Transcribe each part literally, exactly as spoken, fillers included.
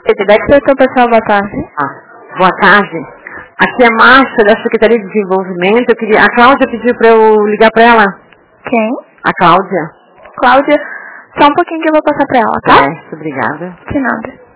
Secretário pessoal, boa tarde. Ah, boa tarde. Aqui é Márcia, da Secretaria de Desenvolvimento. Eu queria... A Cláudia pediu para eu ligar para ela. Quem? A Cláudia. Cláudia, só um pouquinho que eu vou passar para ela, tá? É, obrigada. De nada.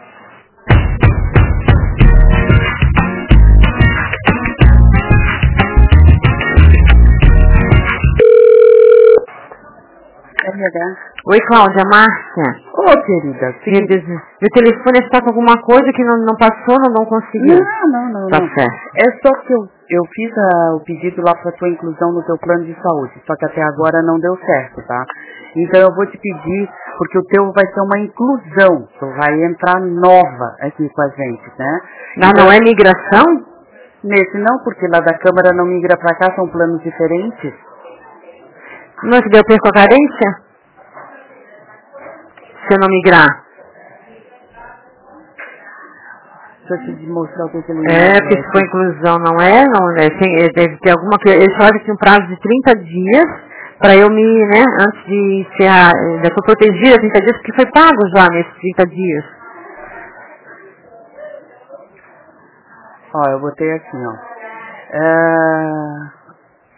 Oi, Cláudia, Márcia. Ô, oh, querida. Meu Deus, meu telefone está com alguma coisa que não, não passou, não, não conseguiu. Não, não, não. Tá não. certo. É só que eu, eu fiz a, o pedido lá para tua inclusão no teu plano de saúde, só que até agora não deu certo, tá? Então eu vou te pedir, porque o teu vai ser uma inclusão, tu vai entrar nova aqui com a gente, né? Não, então, não é migração? Nesse não, porque lá da Câmara não migra para cá, são planos diferentes. Não é que deu perco a carência? Se eu não migrar. Deixa eu te mostrar o que ele... É, porque se for inclusão, não é? Não, é, tem, deve ter alguma coisa. Eles falaram que tinha um prazo de trinta dias para eu me, né, antes de encerrar, já estou protegida trinta dias, porque foi pago já nesses trinta dias. Ó, eu botei aqui, ó. É...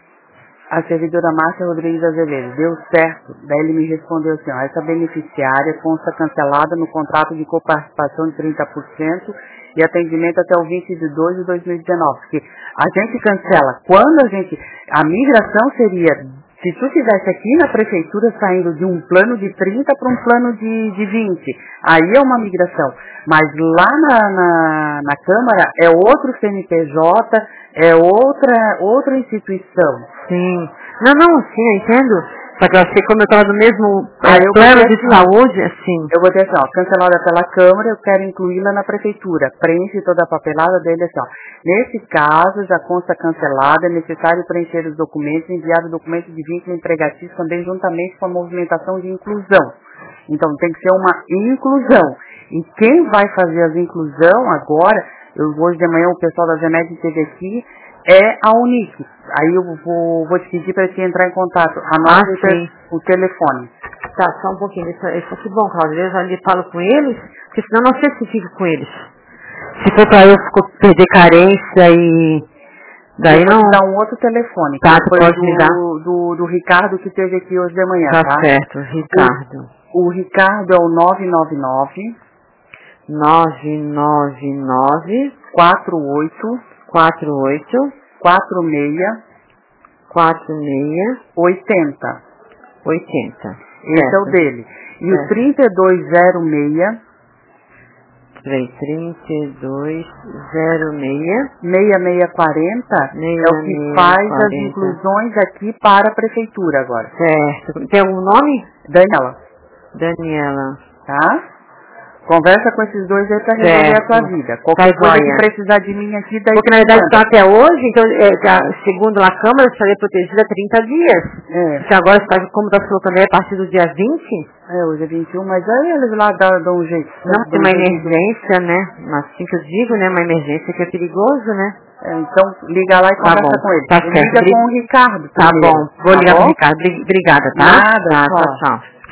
A servidora Márcia Rodrigues Azevedo, deu certo. Daí ele me respondeu assim, ó, essa beneficiária consta cancelada no contrato de coparticipação de trinta por cento e atendimento até o vinte de dois de dois mil e dezenove. Porque a gente cancela. Quando a gente... A migração seria... Se tu estivesse aqui na prefeitura saindo de um plano de trinta para um plano de, de vinte, aí é uma migração. Mas lá na, na, na Câmara é outro C N P J, é outra, outra instituição. Sim. Não, não, sim, eu entendo. Só que eu achei como eu estava no mesmo ah, é, eu plano de assim, saúde, assim. Eu vou ter assim, ó, cancelada pela Câmara, eu quero incluí-la na prefeitura. Preenche toda a papelada dele assim, ó. Nesse caso, já consta cancelada, é necessário preencher os documentos, enviar o documento de vínculo empregatício também juntamente com a movimentação de inclusão. Então tem que ser uma inclusão. E quem vai fazer as inclusão agora, eu, hoje de manhã o pessoal da Zemed esteve aqui, é a Unic. Aí eu vou, vou te pedir para te entrar em contato. Anota ah, o, o telefone. Tá, só um pouquinho. Isso, isso aqui bom, Cláudia. Eu já lhe falo com eles, porque senão não sei se fico com eles. Se for para eu perder carência e... Daí eu não... vou te dar um outro telefone. Tá, que foi pode do, me dar. Do, do Ricardo que esteve aqui hoje de manhã, tá? Tá certo, Ricardo. O, o Ricardo é o nove nove nove... nove nove nove... quatro oito... quatro oito... quatro seis... quatro seis... oitenta. oitenta. Esse certo. é o dele. E certo. o trinta e dois zero seis... Peraí, trinta e dois zero seis... seis seis quarenta é o que faz as inclusões aqui para a prefeitura agora. Certo. Tem algum nome? Daniela. Daniela. Tá? Conversa com esses dois aí para resolver a tua vida. Qualquer tá coisa joia. que precisar de mim aqui, daí... Porque na verdade está até hoje, então, é, segundo a Câmara, eu estarei protegida há trinta dias. É. Porque agora, está, como está colocando aí, a partir do dia vinte? É, hoje é vinte e um, mas aí eles lá dão, dão um jeito. Não, tem uma emergência, né? Assim que eu digo, né? Uma emergência que é perigoso, né? É, então, liga lá e tá conversa bom. com ele. Tá Liga certo. com o Ricardo. Tá primeiro. bom. Vou tá ligar bom? com o Ricardo. Obrigada, tá? Nada, tá, tchau. tchau, tchau.